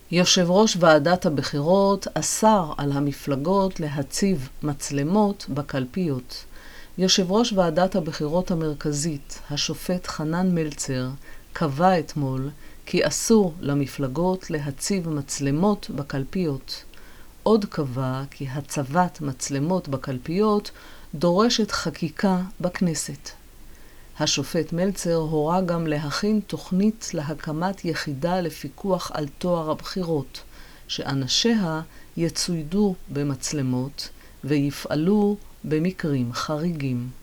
יושב ראש ועדת הבחירות אסר על המפלגות להציב מצלמות בקלפיות. יושב ראש ועדת הבחירות המרכזית, השופט חנן מלצר, קבע אתמול כי אסור למפלגות להציב מצלמות בקלפיות. עוד קבע כי הצבת מצלמות בקלפיות דורשת חקיקה בכנסת. השופט מלצר הורה גם להכין תוכנית להקמת יחידה לפיקוח על טוהר הבחירות, שאנשיה יצוידו במצלמות ויפעלו במקרים חריגים.